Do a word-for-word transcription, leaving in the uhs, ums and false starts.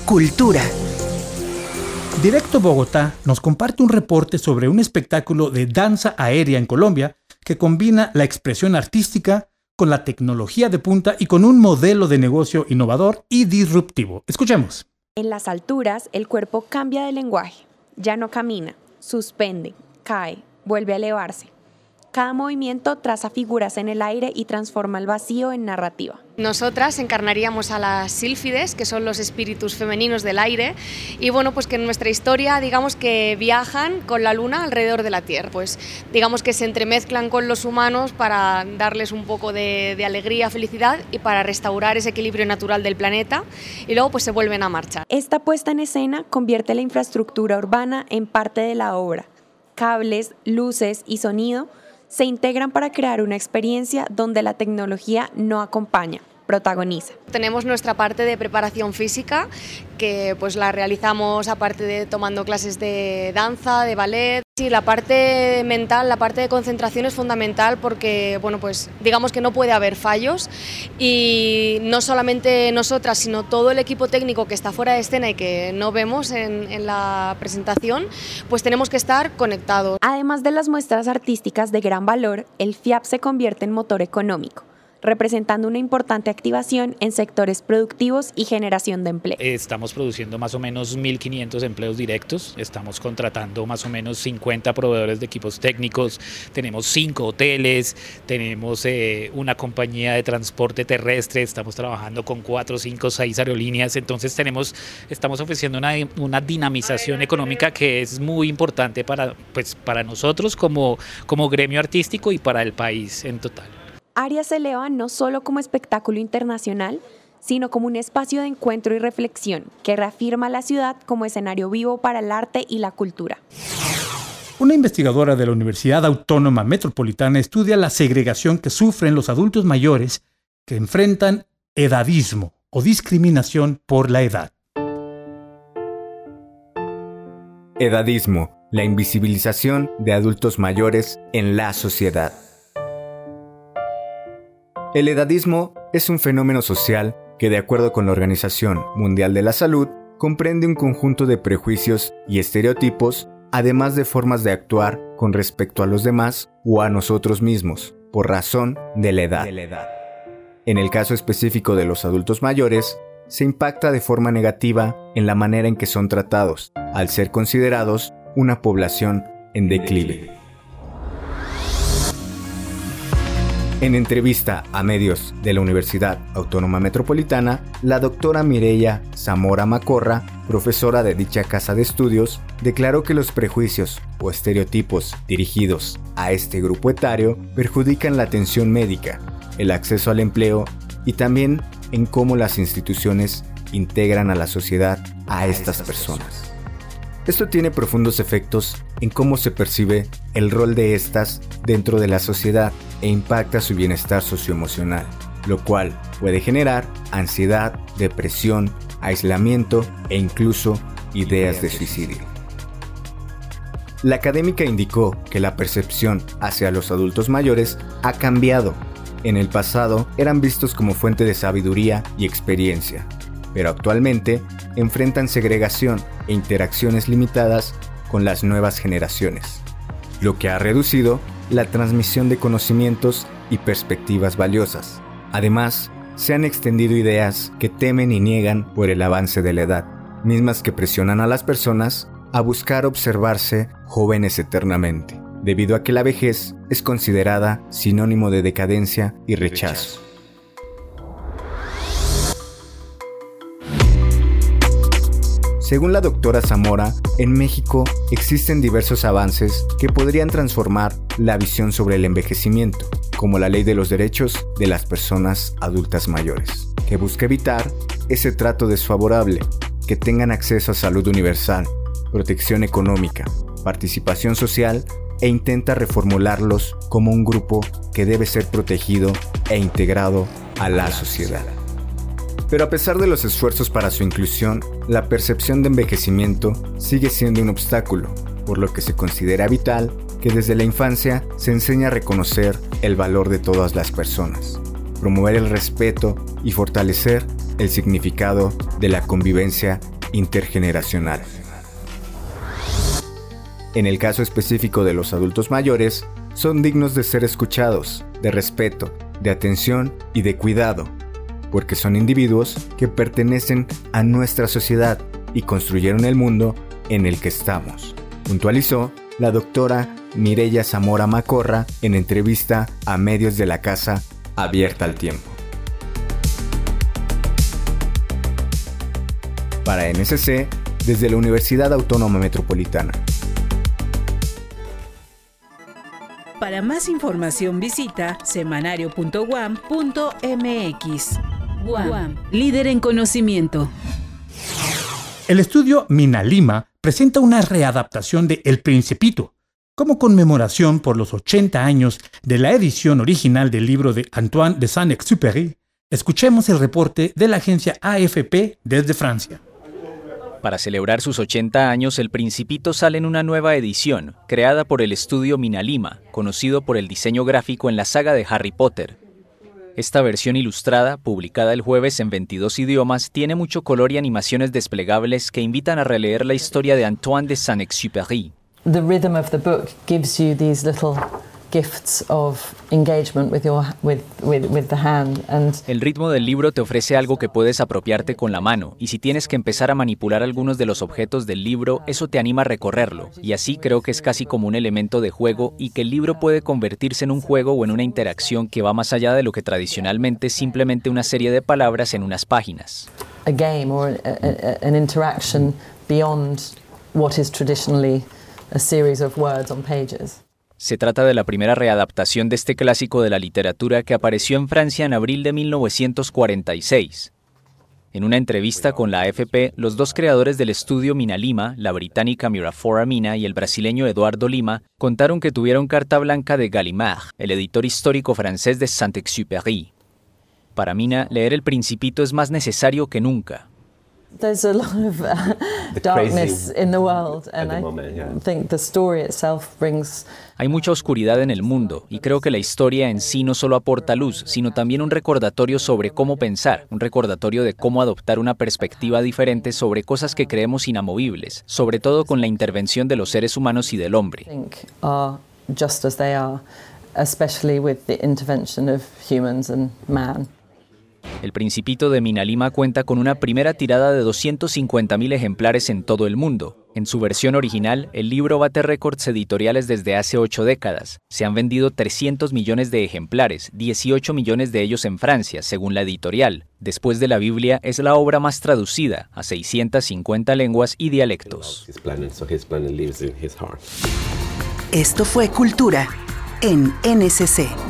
Cultura. Directo Bogotá nos comparte un reporte sobre un espectáculo de danza aérea en Colombia que combina la expresión artística con la tecnología de punta y con un modelo de negocio innovador y disruptivo. Escuchemos. En las alturas, el cuerpo cambia de lenguaje. Ya no camina, suspende, cae, vuelve a elevarse. Cada movimiento traza figuras en el aire y transforma el vacío en narrativa. Nosotras encarnaríamos a las sílfides, que son los espíritus femeninos del aire, y bueno, pues que en nuestra historia, digamos que viajan con la luna alrededor de la Tierra, pues digamos que se entremezclan con los humanos para darles un poco de, de alegría, felicidad y para restaurar ese equilibrio natural del planeta, y luego pues se vuelven a marchar. Esta puesta en escena convierte la infraestructura urbana en parte de la obra. Cables, luces y sonido se integran para crear una experiencia donde la tecnología no acompaña, protagoniza. Tenemos nuestra parte de preparación física, que pues la realizamos aparte de tomando clases de danza, de ballet. Sí, la parte mental, la parte de concentración es fundamental porque, bueno, pues digamos que no puede haber fallos y no solamente nosotras, sino todo el equipo técnico que está fuera de escena y que no vemos en, en la presentación, pues tenemos que estar conectados. Además de las muestras artísticas de gran valor, el FIAP se convierte en motor económico, representando una importante activación en sectores productivos y generación de empleo. Estamos produciendo más o menos mil quinientos empleos directos, estamos contratando más o menos cincuenta proveedores de equipos técnicos, tenemos cinco hoteles, tenemos eh, una compañía de transporte terrestre, estamos trabajando con cuatro, cinco, seis aerolíneas, entonces tenemos, estamos ofreciendo una, una dinamización económica que es muy importante para, pues, para nosotros como, como gremio artístico y para el país en total. Aria se eleva no solo como espectáculo internacional, sino como un espacio de encuentro y reflexión que reafirma la ciudad como escenario vivo para el arte y la cultura. Una investigadora de la Universidad Autónoma Metropolitana estudia la segregación que sufren los adultos mayores que enfrentan edadismo o discriminación por la edad. Edadismo, la invisibilización de adultos mayores en la sociedad. El edadismo es un fenómeno social que, de acuerdo con la Organización Mundial de la Salud, comprende un conjunto de prejuicios y estereotipos, además de formas de actuar con respecto a los demás o a nosotros mismos, por razón de la edad. En el caso específico de los adultos mayores, se impacta de forma negativa en la manera en que son tratados, al ser considerados una población en declive. En entrevista a medios de la Universidad Autónoma Metropolitana, la doctora Mireya Zamora Macorra, profesora de dicha casa de estudios, declaró que los prejuicios o estereotipos dirigidos a este grupo etario perjudican la atención médica, el acceso al empleo y también en cómo las instituciones integran a la sociedad a estas personas. Esto tiene profundos efectos en cómo se percibe el rol de estas dentro de la sociedad e impacta su bienestar socioemocional, lo cual puede generar ansiedad, depresión, aislamiento e incluso ideas de suicidio. La académica indicó que la percepción hacia los adultos mayores ha cambiado. En el pasado eran vistos como fuente de sabiduría y experiencia, pero actualmente enfrentan segregación e interacciones limitadas con las nuevas generaciones, lo que ha reducido la transmisión de conocimientos y perspectivas valiosas. Además, se han extendido ideas que temen y niegan por el avance de la edad, mismas que presionan a las personas a buscar observarse jóvenes eternamente, debido a que la vejez es considerada sinónimo de decadencia y rechazo. Según la doctora Zamora, en México existen diversos avances que podrían transformar la visión sobre el envejecimiento, como la Ley de los Derechos de las Personas Adultas Mayores, que busca evitar ese trato desfavorable, que tengan acceso a salud universal, protección económica, participación social e intenta reformularlos como un grupo que debe ser protegido e integrado a la sociedad. Pero a pesar de los esfuerzos para su inclusión, la percepción de envejecimiento sigue siendo un obstáculo, por lo que se considera vital que desde la infancia se enseñe a reconocer el valor de todas las personas, promover el respeto y fortalecer el significado de la convivencia intergeneracional. En el caso específico de los adultos mayores, son dignos de ser escuchados, de respeto, de atención y de cuidado, porque son individuos que pertenecen a nuestra sociedad y construyeron el mundo en el que estamos, puntualizó la doctora Mireya Zamora Macorra en entrevista a medios de la Casa Abierta al Tiempo. Para N S C, desde la Universidad Autónoma Metropolitana. Para más información visita semanario punto u a m punto m x. U A M, líder en conocimiento. El estudio Minalima presenta una readaptación de El Principito, como conmemoración por los ochenta años de la edición original del libro de Antoine de Saint-Exupéry. Escuchemos el reporte de la agencia A F P desde Francia. Para celebrar sus ochenta años, El Principito sale en una nueva edición, creada por el estudio Minalima, conocido por el diseño gráfico en la saga de Harry Potter. Esta versión ilustrada, publicada el jueves en veintidós idiomas, tiene mucho color y animaciones desplegables que invitan a releer la historia de Antoine de Saint-Exupéry. The rhythm of the book gives you these little gifts of engagement with your with with with the hand and El ritmo del libro te ofrece algo que puedes apropiarte con la mano, y si tienes que empezar a manipular algunos de los objetos del libro, eso te anima a recorrerlo, y así creo que es casi como un elemento de juego y que el libro puede convertirse en un juego o en una interacción que va más allá de lo que tradicionalmente es simplemente una serie de palabras en unas páginas. A game or a, a, an interaction beyond what is traditionally a series of words on pages. Se trata de la primera readaptación de este clásico de la literatura que apareció en Francia en abril de mil novecientos cuarenta y seis. En una entrevista con la A F P, los dos creadores del estudio Minalima, la británica Miraflora Mina y el brasileño Eduardo Lima, contaron que tuvieron carta blanca de Gallimard, el editor histórico francés de Saint-Exupéry. Para Mina, leer El Principito es más necesario que nunca. There's a lot of uh, darkness in the world, and I moment, yeah. think the story itself brings. Hay mucha oscuridad en el mundo, y creo que la historia en sí no solo aporta luz, sino también un recordatorio sobre cómo pensar, un recordatorio de cómo adoptar una perspectiva diferente sobre cosas que creemos inamovibles, sobre todo con la intervención de los seres humanos y del hombre. I think are just as they are, especially with the intervention of humans and man. El Principito de Minalima cuenta con una primera tirada de doscientos cincuenta mil ejemplares en todo el mundo. En su versión original, el libro bate récords editoriales desde hace ocho décadas. Se han vendido trescientos millones de ejemplares, dieciocho millones de ellos en Francia, según la editorial. Después de la Biblia, es la obra más traducida a seiscientas cincuenta lenguas y dialectos. Esto fue Cultura en N S C.